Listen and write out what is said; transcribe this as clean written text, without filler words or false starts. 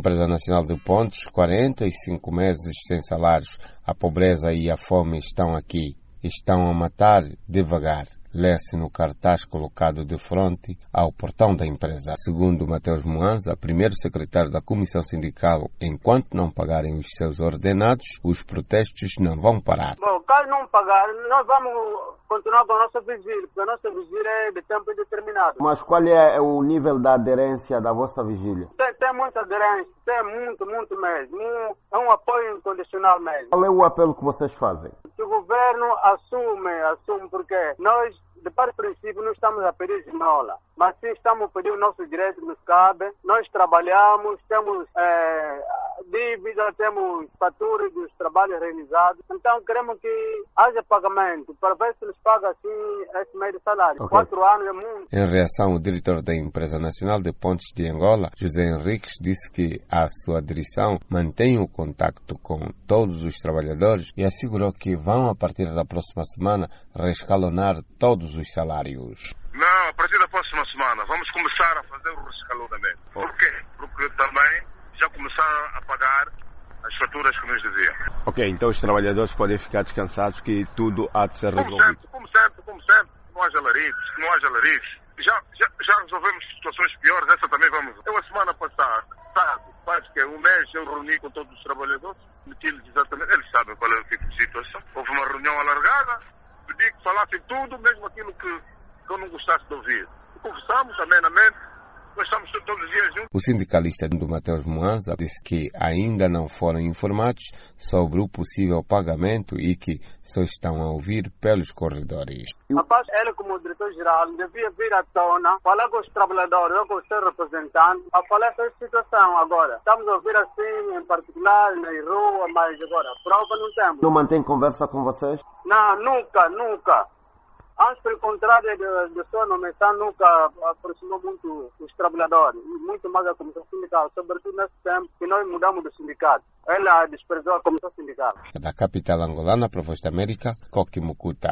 Empresa Nacional de Pontes, 45 meses sem salários. A pobreza e a fome estão aqui. Estão a matar devagar. Lê-se no cartaz colocado de frente ao portão da empresa. Segundo Mateus Moanza, primeiro secretário da Comissão Sindical, enquanto não pagarem os seus ordenados, os protestos não vão parar. Bom, caso não pagar, nós vamos continuar com a nossa vigília, porque a nossa vigília é de tempo indeterminado. Mas qual é o nível da aderência da vossa vigília? Tem muita aderência, tem muito mesmo. É um apoio incondicional mesmo. Qual é o apelo que vocês fazem? Que o governo assume, porque nós, de parte princípio, não estamos a pedir esmola, mas sim estamos a pedir o nosso direito que nos cabe. Nós trabalhamos, temos dívida, temos faturas dos trabalhos realizados, então queremos que haja pagamento, para ver se nos paga assim esse meio de salário. Okay. 4 anos é muito. Em reação, o diretor da Empresa Nacional de Pontes de Angola, José Henriques, disse que a sua direção mantém o contacto com todos os trabalhadores e assegurou que vão, a partir da próxima semana, rescalonar todos os salários. Não, a partir da próxima semana vamos começar a fazer o rescalonamento. Por quê? Porque também já começaram a pagar as faturas que nos deviam. Ok, então os trabalhadores podem ficar descansados que tudo há de ser resolvido. Como sempre, não haja alaridos. Já resolvemos situações piores, essa também vamos. Eu a semana passada, faz que um mês eu reuni com todos os trabalhadores, meti-lhes exatamente, eles sabem qual é o tipo de situação. Houve uma reunião alargada, pedi que falassem tudo, mesmo aquilo que eu não gostasse de ouvir. Conversamos amenamente, nós estamos todos os dias juntos. O sindicalista do Mateus Moanza disse que ainda não foram informados sobre o possível pagamento e que só estão a ouvir pelos corredores. Rapaz, ele como diretor-geral devia vir à tona, falar com os trabalhadores, ou com os seus representantes, a falar essa situação agora. Estamos a ouvir assim, em particular, na rua, mas agora, prova não temos. Não mantém conversa com vocês? Não, nunca. Antes, pelo contrário, de sua nomeação, nunca aproximou muito os trabalhadores, e muito mais a Comissão Sindical, sobretudo nesse tempo que nós mudamos do sindicato. Ela desprezou a Comissão Sindical. Da capital angolana, para a Voz da América, Coqui Mucuta.